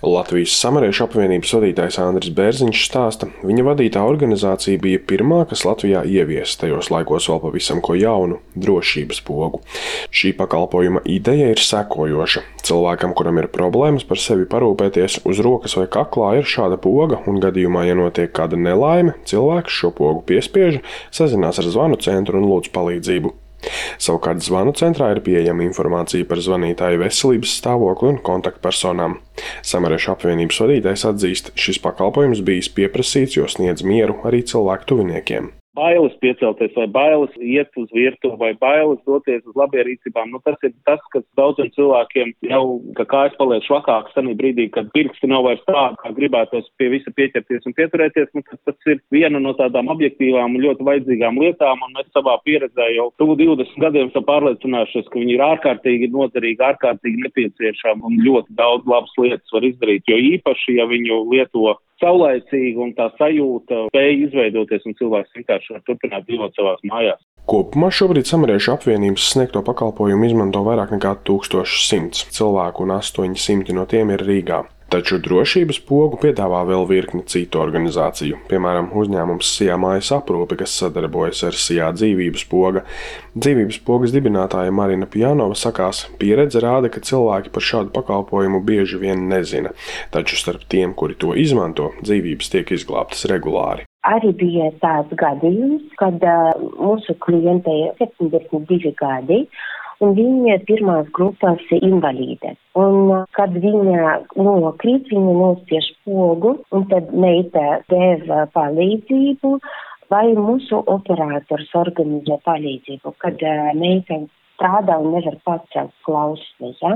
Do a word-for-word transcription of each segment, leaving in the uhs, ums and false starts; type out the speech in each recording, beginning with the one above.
Latvijas Samariešu apvienības vadītājs Andris Bērziņš stāsta, viņa vadītā organizācija bija pirmā, kas Latvijā ieviesa tajos laikos vēl pavisam ko jaunu – drošības pogu. Šī pakalpojuma ideja ir sekojoša. Cilvēkam, kuram ir problēmas par sevi parūpēties, uz rokas vai kaklā ir šāda poga, un gadījumā, ja notiek kāda nelaime, cilvēks šo pogu piespiež, sazinās ar zvanu centru un lūdz palīdzību. Savukārt zvanu centrā ir pieejama informācija par zvanītāju veselības stāvokli un kontaktpersonām. Samariešu apvienības vadītājs atzīst, šis pakalpojums bijis pieprasīts, jo sniedz mieru arī cilvēku tuviniekiem. Bailes piecelties vai bailes iet uz virtuvi vai bailes doties uz labierīcībām, nu tas ir tas, kas daudziem cilvēkiem jau, ka kājas paliek švakākas tanī brīdī, kad pirksti nav vairs tādi, kā gribētos pie visa pieķerties un pieturēties, nu tas, tas ir viena no tādām objektīvām un ļoti vajadzīgām lietām, un mēs savā pieredzē jau tuvu divdesmit gadiem esam pārliecinājušies, ka viņi ir ārkārtīgi noderīgi, ārkārtīgi nepieciešami un ļoti daudz labas lietas var izdarīt, jo īpaši, ja viņu lieto saulaicīgi un tā sajūta spēja izveidoties un cilvēks vienkārši var turpināt dzīvot savās mājās. Kopumā šobrīd Samariešu apvienības sniegto pakalpojumu izmanto vairāk nekā tūkstoš simts cilvēku un astoņi simti no tiem ir Rīgā. Taču drošības pogu piedāvā vēl virkni citu organizāciju, piemēram, uzņēmums Sijā mājas aprūpe, kas sadarbojas ar Sijā dzīvības poga. Dzīvības pogas dibinātāja Marina Pjanova sakās, pieredze rāda, ka cilvēki par šādu pakalpojumu bieži vien nezina, taču starp tiem, kuri to izmanto, dzīvības tiek izglābtas regulāri. Arī bija tāds gadījums, kad uh, mūsu klientei septiņdesmit divi gadi, un viņa pirmās grupās invalīde. Un, kad viņa nokrīt, viņa nospiež pogu, un tad meita deva palīdzību, vai mūsu operators organizē palīdzību, kad uh, meita strādā un nevar pacelt klausni. Ja?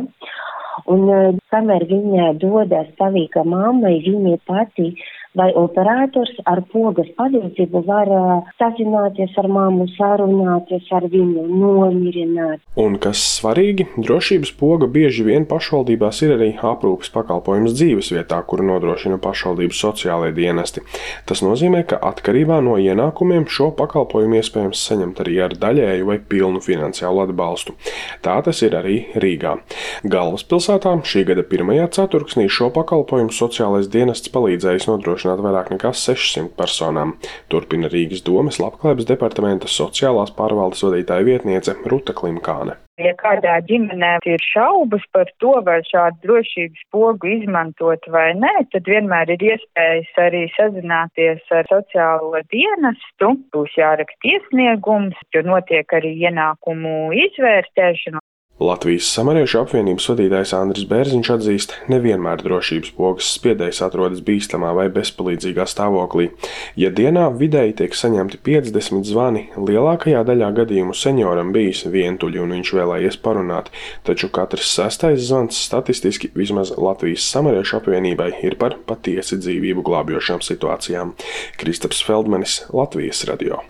Un, uh, kamēr viņa dodas palīga mammai, viņa pati vai operators ar pogas palīdzību var uh, sazināties ar mammu, sarunāties ar viņu, nomierināt. Un kas svarīgi, drošības poga bieži vien pašvaldībās ir arī aprūpes pakalpojums dzīvesvietā, kuru nodrošina pašvaldības sociālajie dienesti. Tas nozīmē, ka atkarībā no ienākumiem šo pakalpojumu iespējams saņemt arī ar daļēju vai pilnu finansiālu atbalstu. Tā tas ir arī Rīgā. Galvaspilsētā šī gada pirmajā ceturksnī šo pakalpojumu sociālais dienests palīdzējis nodrošināt vairāk nekā sešsimt personām. Turpina Rīgas domes Labklājības departamenta sociālās pārvaldes vadītāja vietniece Ruta Klimkāne. Ja kādā ģimenē ir šaubas par to, vai šādu drošības pogu izmantot vai nē, tad vienmēr ir iespējas arī sazināties ar sociālo dienestu. Būs jāraksta iesniegums, jo notiek arī ienākumu izvērtēšana. Latvijas Samariešu apvienības vadītājs Andris Bērziņš atzīst, nevienmēr drošības pogas spiedējs atrodas bīstamā vai bezpalīdzīgā stāvoklī. Ja dienā vidēji tiek saņemti piecdesmit zvani, lielākajā daļā gadījumu senioram bijis vientuļi un viņš vēlējies parunāt, taču katrs sestais zvans statistiski vismaz Latvijas Samariešu apvienībai ir par patiesi dzīvību glābjošām situācijām. Kristaps Feldmanis, Latvijas radio.